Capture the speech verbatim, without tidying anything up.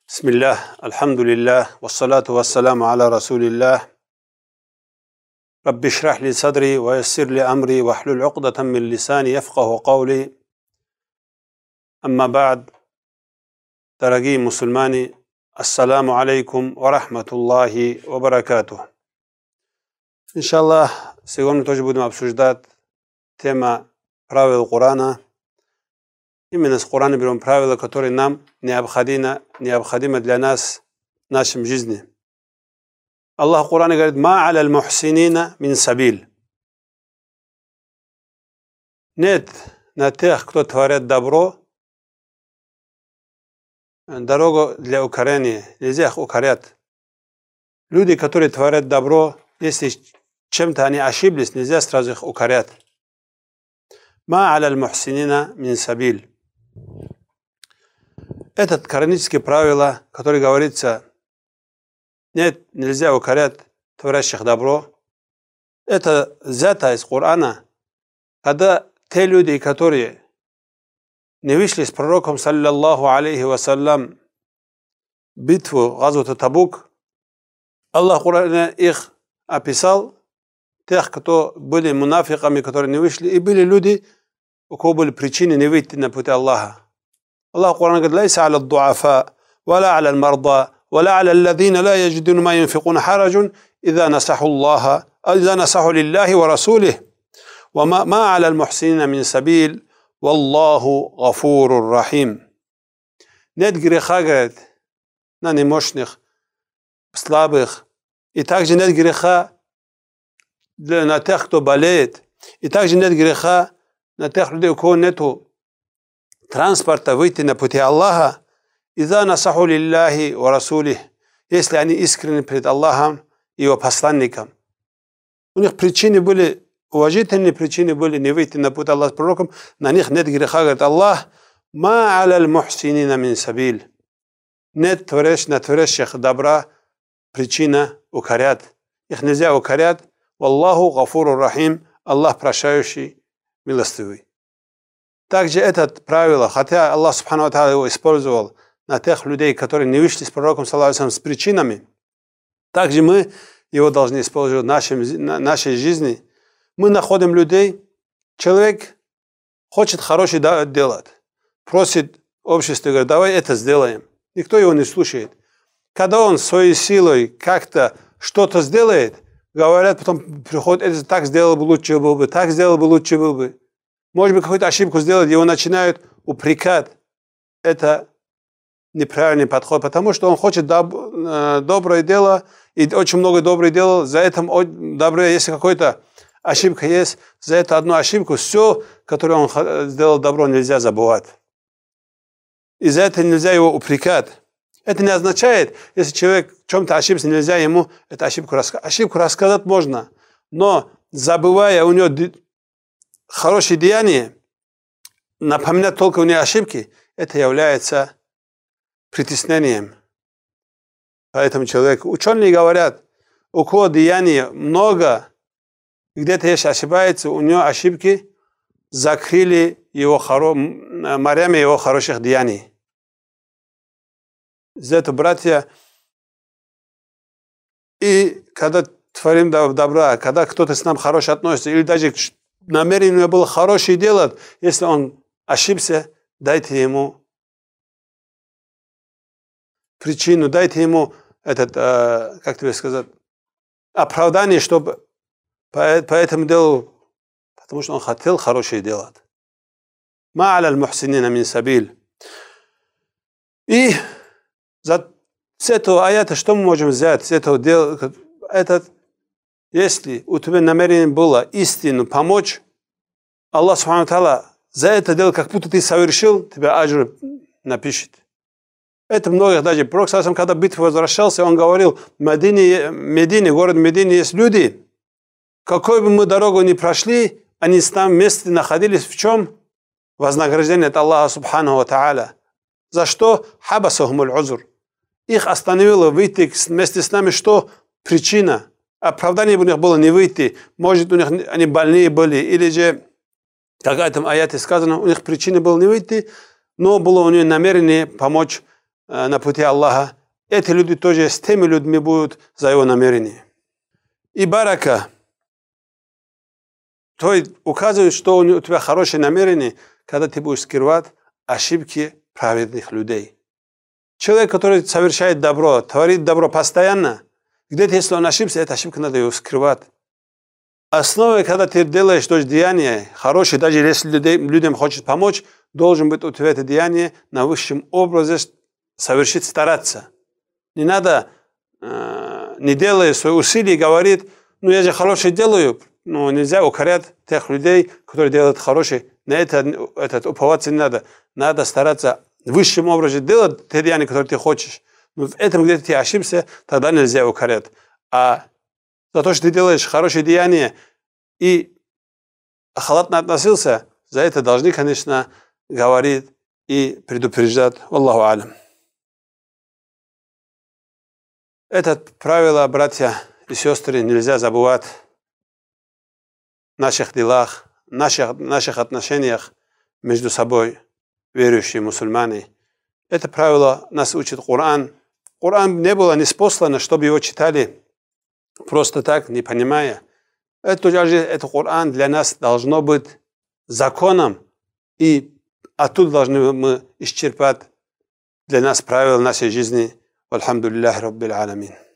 Бисмиллах, альхамдулиллах, вассалату вассаламу аля расулиллах. Рабби шрах ли садри, ва яссир ли амри, ва хлюль уqдатам мин лисани, яфкаху каули. Амма ба'д, дорогие мусульмане, ассаламу алейкум ва рахматуллахи ва баракатух. Иншаллах, сегодня тоже будем обсуждать тему правил Корана. Именно с Корана берем правила, которые нам необходимы, необходимы для нас в нашем жизни. Аллах в Коране говорит: «Ма аля аль-мухсинина мин сабиль». Нет на тех, кто творит добро, дорогу для укорения. Нельзя их укорять. Люди, которые творят добро, если чем-то они ошиблись, нельзя сразу их укорять. «Ма аля аль-мухсинина мин сабиль». Это коранические правила, которые говорится, нет, нельзя укорять творящих добро. Это взято из Корана, когда те люди, которые не вышли с пророком, саллаллаху алейхи вассалям, битву Газвату Табук, Аллах в Коране их описал, тех, кто были мунафиками, которые не вышли, и были люди, у кого были причины не выйти на пути Аллаха. الله القرآن قال: ليس على الضعفاء ولا على المرضى ولا على الذين لا يجدون ما ينفقون حرج إذا نصحوا الله إذا نصحوا لله ورسوله وما ما على المحسنين من سبيل والله غفور رحيم. Нет греха, говорит, на немощных, слабых, и также нет греха на тех, кто болеет, и также нет греха на тех людей, у кого нету транспорта выйти на пути Аллаха, «Иза насаху лиллахи ва расулих», если они искренне перед Аллахом и его посланником. У них причины были, уважительные причины были не выйти на путь Аллаха с пророком, на них нет греха, говорит Аллах: «Ма аля аль-мухсинина мин сабиль». Нет на творящих добра причина укорять. Их нельзя укорять. «Валлаху гафуру рахим», Аллах прощающий, милостивый. Также это правило, хотя Аллах субхану ва тааля его использовал на тех людей, которые не вышли с пророком саллаллаху алейхи ва саллям с причинами, также мы его должны использовать в нашем, нашей жизни. Мы находим людей, человек хочет хорошее делать, просит общество, говорит: давай это сделаем. Никто его не слушает. Когда он своей силой как-то что-то сделает, говорят, потом приходит: это так сделал бы лучше был бы, так сделал бы лучше был бы. Может быть, какую-то ошибку сделать, его начинают упрекать. Это неправильный подход, потому что он хочет доб доброе дело, и очень много доброго дела. За это доброе, если какая-то ошибка есть, за эту одну ошибку все, которое он сделал добро, нельзя забывать. И за это нельзя его упрекать. Это не означает, если человек в чем-то ошибся, нельзя ему эту ошибку рассказать. Ошибку рассказать можно, но забывая у него хорошие деяния, напоминать только у него ошибки, это является притеснением. Поэтому человек, ученые говорят, у кого деяний много, где-то если ошибается, у него ошибки закрыли его хоро... морями его хороших деяний. За это, братья, и когда творим добра, когда кто-то с нами хорошо относится, или даже намерение было хорошее делать, если он ошибся, дайте ему причину, дайте ему этот, э, как тебе сказать, оправдание, чтобы по, по этому делу, потому что он хотел хорошее делать. Ма аля аль-мухсинина мин сабиль. И за, с этого аята что мы можем взять, с этого дела, этот, если у тебя намерение было истину помочь, Аллах субхану ва тааля за это дело, как будто ты совершил, тебя аджр напишет. Это многих даже. Пророк, когда в битву возвращался, он говорил: в Медине, Медине, город Медине есть люди, какой бы мы дорогу ни прошли, они там вместе находились в чем? Вознаграждение от Аллаха субхану ва тааля. За что? Хабасахумуль узр. Их остановило выйти вместе с нами, что? Причина. Оправдание у них было не выйти. Может, у них они больные были, или же, как в этом аяте сказано, у них причина была не выйти, но было у них намерение помочь на пути Аллаха, эти люди тоже с теми людьми будут за его намерение. И барака, то указывает, что у тебя хорошее намерение, когда ты будешь скрывать ошибки праведных людей. Человек, который совершает добро, творит добро постоянно, где-то, если он ошибся, эта ошибка надо его скрывать. Основой, когда ты делаешь то деяние хорошее, даже если людям хочешь помочь, должен быть у тебя это деяние на высшем образе совершить, стараться. Не надо, э, не делая свои усилия, говорит, ну я же хорошее делаю, но нельзя укорять тех людей, которые делают хорошее. На это, это уповаться не надо. Надо стараться в высшем образе делать те деяния, которые ты хочешь. Но в этом, где ты ошибся, тогда нельзя укорять. А за то, что ты делаешь хорошее деяние и халатно относился, за это должны, конечно, говорить и предупреждать. Аллаху алям. Это правило, братья и сестры, нельзя забывать в наших делах, в наших, наших отношениях между собой, верующие мусульмане. Это правило нас учит Коран. Коран не было ниспослано, чтобы его читали просто так, не понимая. Это, это Коран для нас должно быть законом, и оттуда должны мы исчерпать для нас правила нашей жизни. Альхамдулиллахи Раббил Аламин.